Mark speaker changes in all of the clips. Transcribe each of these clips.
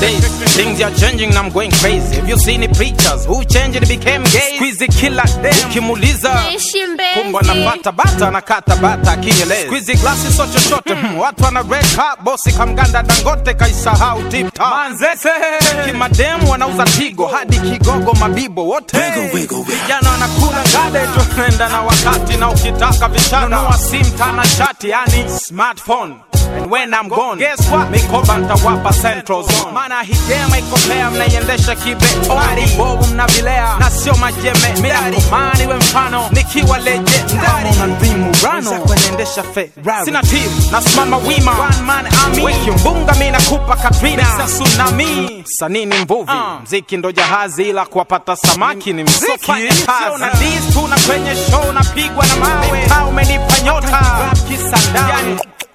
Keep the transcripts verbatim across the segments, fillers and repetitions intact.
Speaker 1: nowadays. Things are changing and I'm going crazy. Have you seen the preachers who changed and became gay? Squeezy killer them ukimuliza kumba na bata bata na kata bata kinyelezi. Squeezy glasses so chochote watu wana red cup bosi kamganda Dangote kaisahau tip top. Manzese kimademu wanauza tigo hadi kigogo mabibo wote. Vijana wanakula ngade tunaenda na wakati na ukitaka vishana wa sim tana chati yani smartphone. And when I'm gone, guess what? Mikoba ntawapa central zone. Mana hijema ikopea mnaiendesha kibe Odi bobu mnavilea na sio majeme. Mina kumani we mfano nikiwa leje Ndamo na ndhimu rano kwenendesha Ferrari. Sina team, nasimama wima One man army Wiki mbunga mina kupa Katrina Sa tsunami, sanini mvuvi uh. Mziki ndo jahazi ila kuwapata samaki ni mziki so sio na diss tu na kwenye show na pigwa na mawe Kaa umenipa nyota Rap kisandani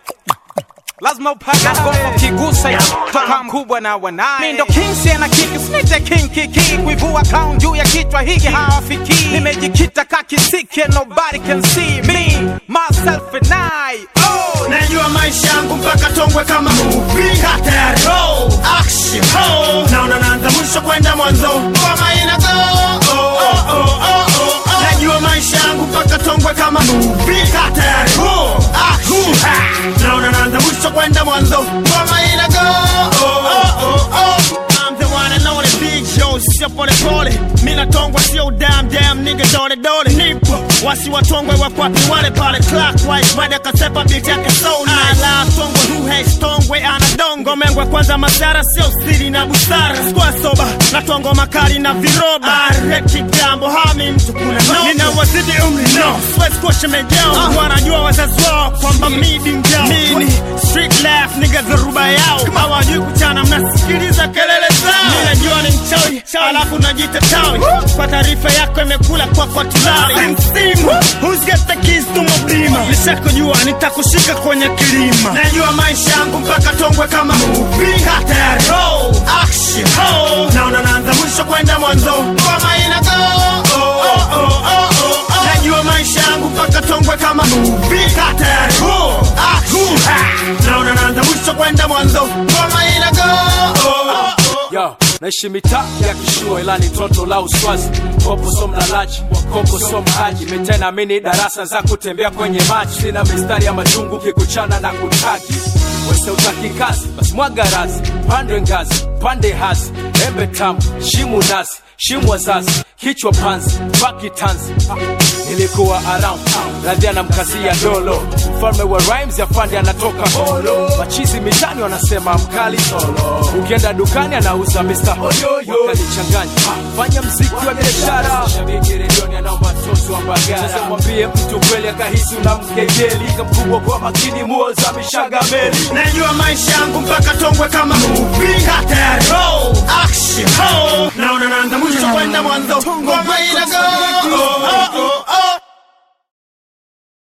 Speaker 1: lazima upaka ngoma kigusa ya toka mkubwa na wanai. Mindo kingsi na kiki snite king kiki kuivua crown juu ya kichwa hiki hawafiki. Nimejikita kakisiki and nobody can see me, myself and I. Oh,
Speaker 2: najua maisha yangu mpaka tongwe kama movie. Kata ya roll, action, oh. Naona naanza mwisho kwenda mwanzo. Kama ina go, oh, oh, oh, oh, oh. Najua maisha yangu mpaka tongwe kama movie. Kata ya roll, action, naona naanza mwisho kwenda mwanzo. Kama ina go, oh, oh, oh, oh. I'm the one and only big Joe, sio pole pole. Mina tongwa sio damn damn nigga dole dole. Nipo, wasi watongwe wakwapi wale pale clockwise. Wade kasepa beat yake soul nice. Ala tongwe who hates tongwe anadongo. Mengwe kwanza masara sio siri na busara. Squad soba, na tongo makali na viroba. Areki jambo hami mtu kuna no. Nina wazidi umri no, sweat koshe mejao. uh. Wanajua wazazi wao kwamba midi mjao. Mini, street laugh nigga dharuba yao. Hawajui kuchana mnasikiliza kelele zao. Ninajua ni mchawi, alafu najita tawi. Kwa taarifa yako imekula kwa kwa tulari. Msimu, who's got the keys to my beamer? Nishako jua nitakushika kwenye kilima. Najua maisha yangu mpaka tongwe kama movie. Kata ya roll, action, oh. Naona naanza mwisho kwenda mwanzo. Kama ina go, oh, oh, oh, oh, oh. Najua maisha yangu mpaka tongwe kama movie. Kata ya roll, action, naona naanza mwisho kwenda mwanzo. Kama ina go, oh, oh, oh.
Speaker 3: Yo, naishi mitaa ya kishua ilani toto la uswazi. Kopo so mnalaji, kopo so mhaji. Metena mini darasa za kutembea kwenye maji. Sina mistari ya majungu kikuchana na kutaki. Wese utaki kazi, basi mwaga razi. Pande ngazi, pande hazi. Embe tamu, shimu nazi, shimu wazazi. Kichwa panzi, baki tanzi. Nilikuwa around, radhia na mkazi ya dolo. Mfalme wa rhymes ya fandi anatoka holo. Machizi mitani wanasema mkali solo. Ukienda dukani anauza mister Hoyoyo. Wakali changanya, fanya mziki wa biashara. Shabiki redioni anaomba tozo wa bagara. Sasa mwambie mtu kweli akahisi unamkejeli. Kamkubwa kwa makini muoza mishaga meli.
Speaker 2: Najua maisha yangu mpaka tongwe kama movie. Kata ya roll, action, oh. Naona naanza mwisho kwenda mwanzo. Ngoma ina